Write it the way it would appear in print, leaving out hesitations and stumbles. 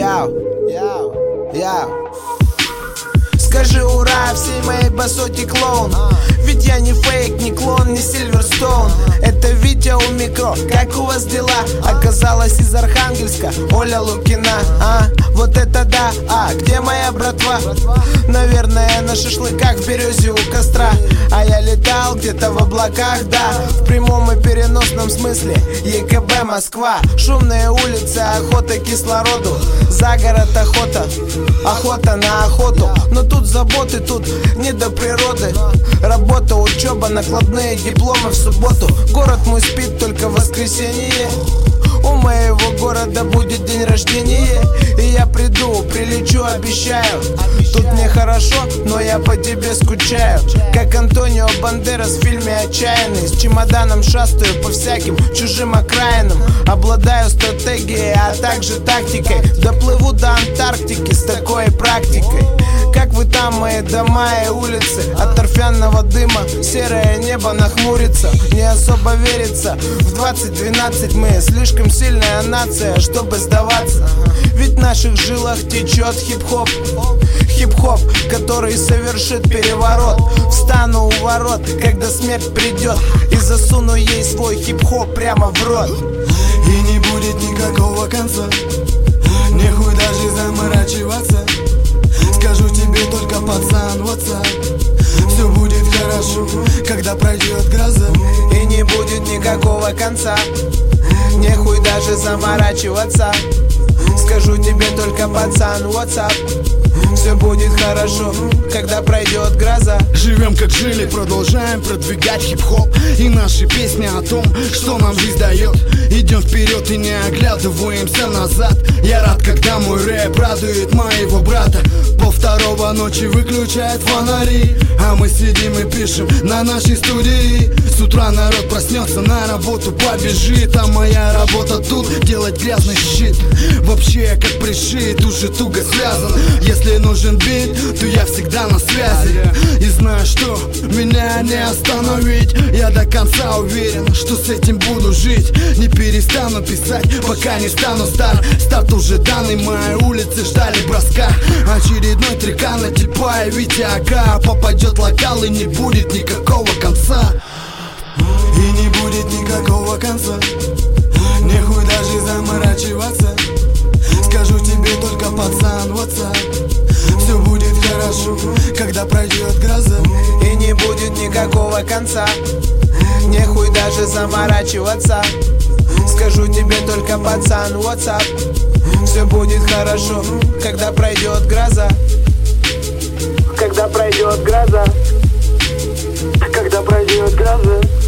Скажи ура всей моей басоте, клоун. Ведь я не фейк, не клон, не Сильверстоун. Это Витя у микро, как у вас дела? Оказалось из Архангельска Оля Лукина. Вот это да, где моя братва? Наверное, на шашлыках в Березе у костра. А я летал где-то в облаках, да. В прямом и переносном смысле ЕКБ Москва. Шумные улицы, охота кислороду. За город охота, охота на охоту. Но тут заботы, тут не до природы. Работа, учеба, накладные дипломы в субботу. Город мой спит только в воскресенье. У моего города будет день рождения. И я приду, прилечу, обещаю. Тут мне хорошо, но я по тебе скучаю. Как Антонио Бандерас в фильме «Отчаянный». С чемоданом шастаю по всяким чужим окраинам. Обладаю стратегией, а также тактикой. Доплыву до Антарктики с такой практикой. Как вы там, мои дома и улицы? От торфяного дыма серое небо нахмурится. Не особо верится, в 2012 мы слишком сильная нация, чтобы сдаваться. Ведь в наших жилах течет хип-хоп. Хип-хоп, который совершит переворот. Встану у ворот, когда смерть придет, и засуну ей свой хип-хоп прямо в рот. И не будет никакого конца, нехуй даже заморачиваться. Скажу тебе только, пацан, WhatsApp. Все будет хорошо, когда пройдет гроза. И не будет никакого конца, нехуй даже заморачиваться. Скажу тебе только, пацан, WhatsApp. Все будет хорошо, когда пройдет гроза. Живем как жили, продолжаем продвигать хип-хоп. И наши песни о том, что нам жизнь дает. Идем вперед и не оглядываемся назад. Я рад, когда мой рэп радует моего брата. Полвторого ночи выключает фонари, а мы сидим и пишем на нашей студии. С утра народ проснется, на работу побежит. А моя работа тут делать грязный щит. Вообще я как пришит, уже туго связан. Если нужен бит, то я всегда на связи. И знаю, что меня не остановить. Я до конца уверен, что с этим буду жить. Не перестану писать, пока не стану стар. Старт уже данный, мои улицы ждали броска. Очередной трекана типа и Витя Ага. Попадет локал и не будет никакого конца. И не будет никакого конца, нехуй даже заморачиваться. Скажу тебе только, пацан, WhatsApp. Все будет хорошо, когда пройдет гроза. И не будет никакого конца, нехуй даже заморачиваться. Скажу тебе только, пацан, WhatsApp. Все будет хорошо, когда пройдет гроза. Когда пройдет гроза. Когда пройдет гроза.